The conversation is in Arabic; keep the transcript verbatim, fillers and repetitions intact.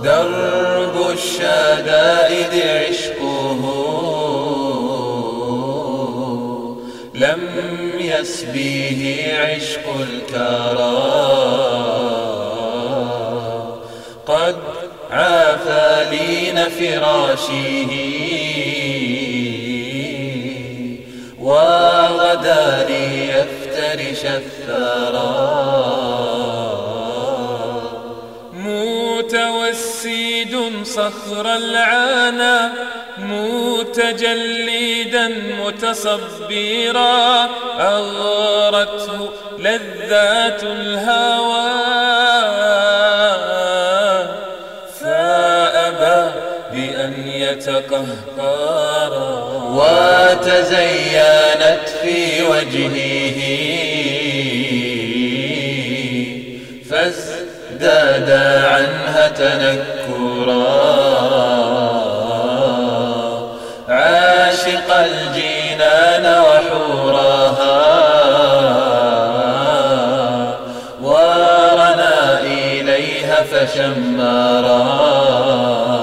درب الشدائد عشقه لم يسبيه عشق الكرى. قد عافى لين فراشه وغدا ليفترش الثرى. متوسد صخر العانى متجلدا متصبرا أغرته لذات الهوى فأبى بأن يتقهقرا. وتزينت في وجهه فازداد عنها تنكرا. عاشق الجنان وحورها ورنا إليها فشمرا.